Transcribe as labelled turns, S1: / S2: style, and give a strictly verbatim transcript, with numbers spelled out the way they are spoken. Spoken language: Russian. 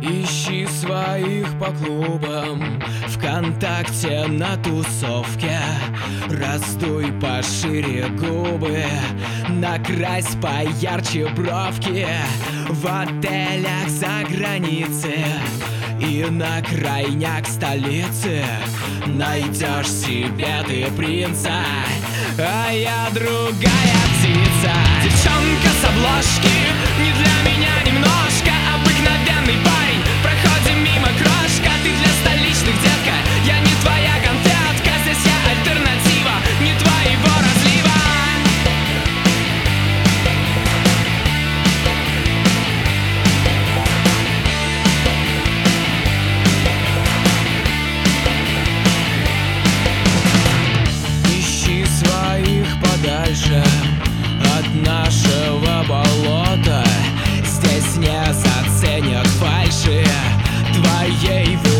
S1: Ищи своих по клубам, ВКонтакте на тусовке. Раздуй пошире губы, накрась поярче бровки. В отелях за границей и на крайняк столицы найдешь себе ты принца, а я другая птица. Девчонка с обложки, не для меня немножко. Обыкновенный парень, проходим мимо, крошка. Ты для столичных, детка, я не твоя конфетка. Здесь я альтернатива, не твоего разлива. Ищи своих подальше от нашего болота. Здесь не заценят фальши твоей